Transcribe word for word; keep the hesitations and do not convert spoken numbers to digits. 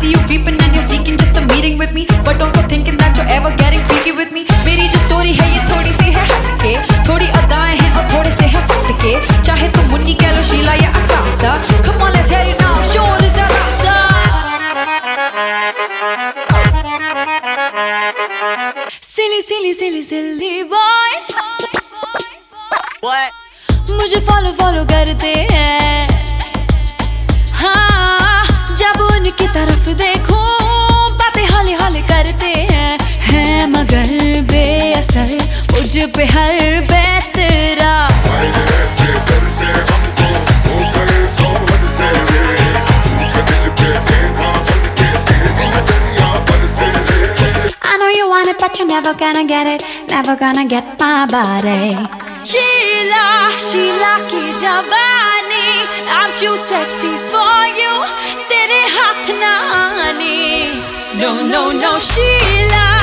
see you creeping and you're seeking just a meeting with me, but don't go thinking that you're ever getting freaky with me. मेरी जो story है ये थोड़ी सी है हटके, थोड़ी अदाएं हैं और थोड़े से हैं फटके, चाहे तुम मुन्नी कह लो शीला या आकाशा. Come on, let's head it now, show us that rasa. Silly, silly, silly, silly boys. What? मुझे follow, follow करते हैं. हाँ, जब उनकी तरफ देखूं, बातें हौले हौले करते हैं. हैं मगर बेअसर मुझ पे हर बेतरा. I know you want it, but you're never gonna get it, never gonna get my body. Sheila, Sheila की जवानी, I'm too sexy for you, तेरे हाथ ना आने. No, no, no, Sheila.